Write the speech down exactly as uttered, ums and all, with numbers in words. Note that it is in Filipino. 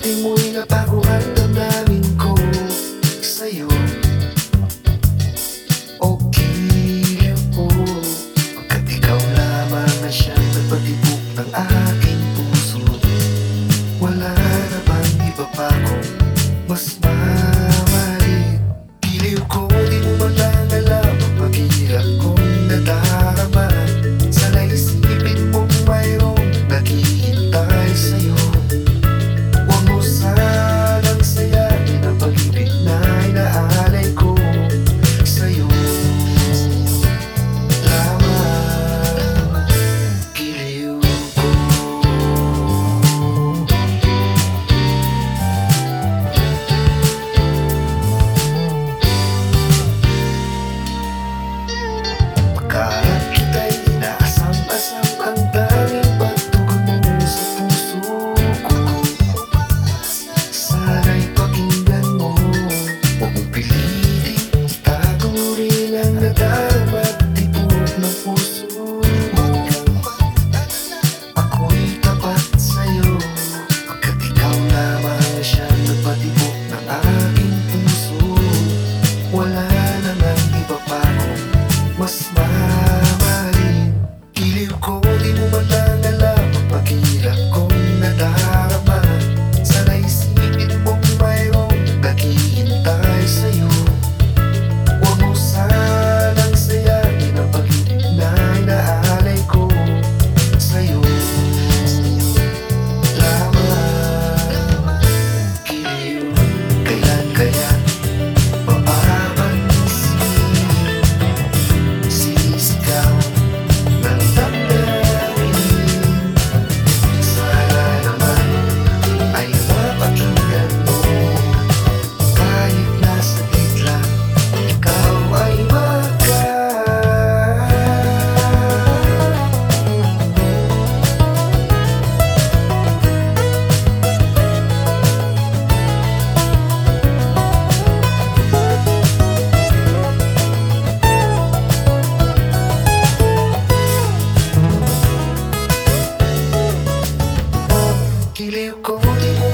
Di mo'y nabago ang damdamin ko sa'yo. O giliw ko, pagkat ikaw lamang na siyang nagpatibok ng aking puso. Wala na bang iba pa kong mas mamahalin? Giliw ko, di mo man lang alam ang paghihirap kong nadarama. Sana'y isipin mong mayroong naghihintay sa'yo. Huwag mo sanang sayangin ang pag-ibig na inaalay ko sa'yo lamang. Giliw ko. Pagkaharap kita'y inaasam-asam ang tanging pagtugon mo sa puso ko. Sana'y pakinggan mo, huwag mong pilitin, itago rin ang nadarama at tibok ng puso mo. Ako'y tapat sa'yo, pagkat ikaw lamang na siyang nagpatibok ng aking puso. Wala namang iba pa kong mas mamahalin. Giliw ko, di mo man lang alam ang paghihirap kong nadarama. Sana'y isipin mong mayroong naghihintay sa'yo. Huwag mo sanang sayangin ang pag-ibig na inaalay ko sa'yo lamang. Giliw, kailan kaya mapapansin? Sisigaw ng damdamin. Sana naman ay mapakinggan mo. Kahit nasa gitla, ikaw ay magaan. Giliw ko, di mo